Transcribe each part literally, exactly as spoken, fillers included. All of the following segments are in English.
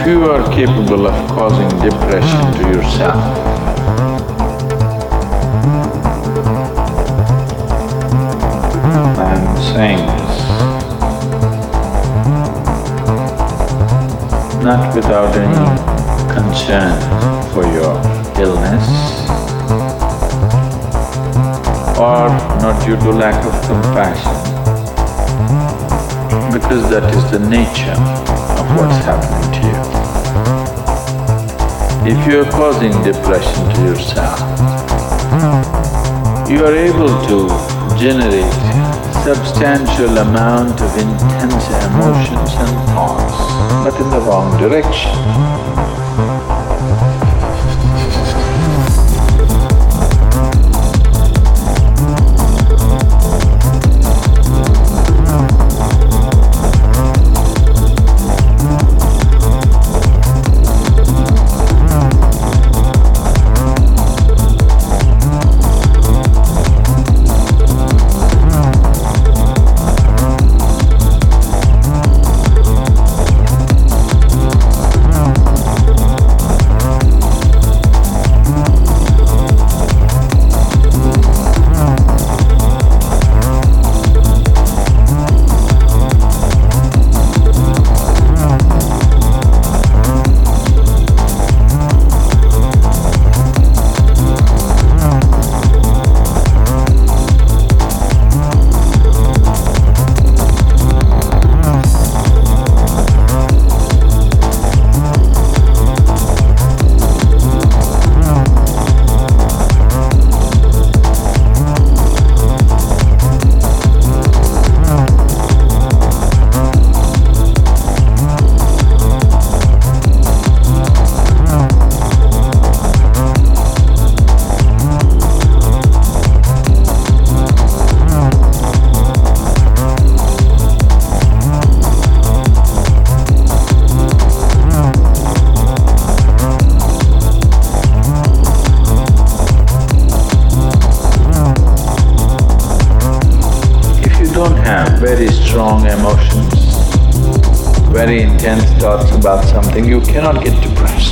you are capable of causing depression to yourself, I'm saying this not without any concern for your illness or not due to lack of compassion, because that is the nature of what's happening to you. If you are causing depression to yourself, you are able to generate substantial amount of intense emotions and thoughts, but in the wrong direction. Very strong emotions, very intense thoughts about something, you cannot get depressed.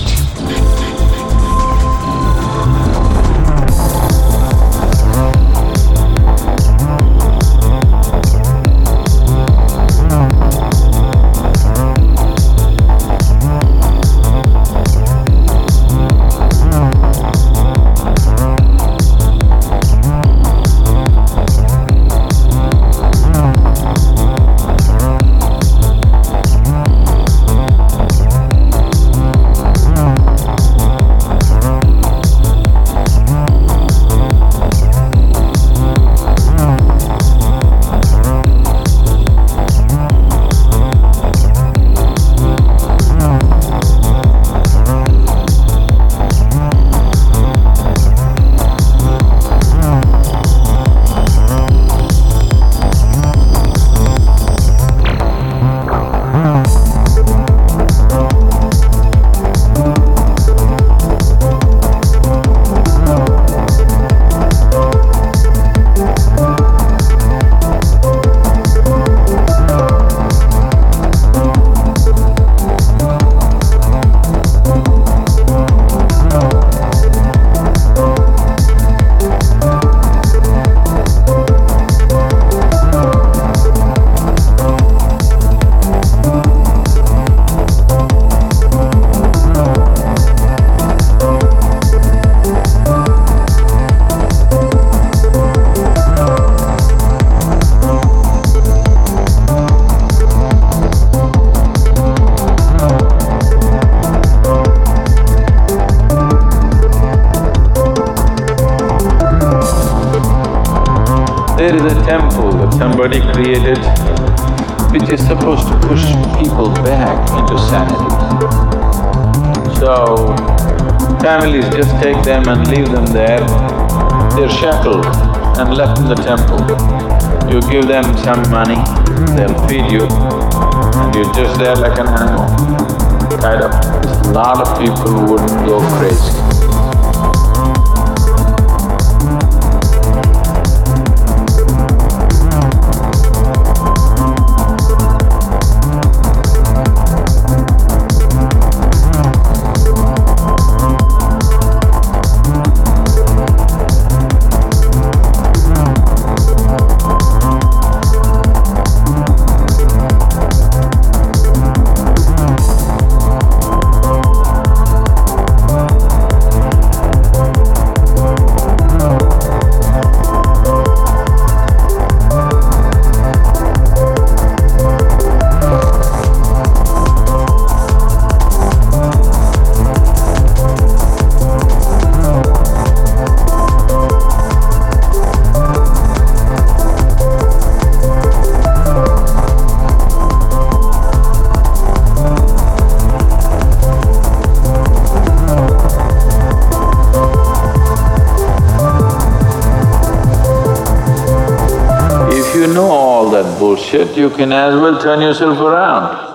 There is a temple that somebody created which is supposed to push people back into sanity. So, families just take them and leave them there. They're shackled and left in the temple. You give them some money, they'll feed you, and you're just there like an animal. Kind of. A lot of people wouldn't go crazy. bullshit, you can as well turn yourself around.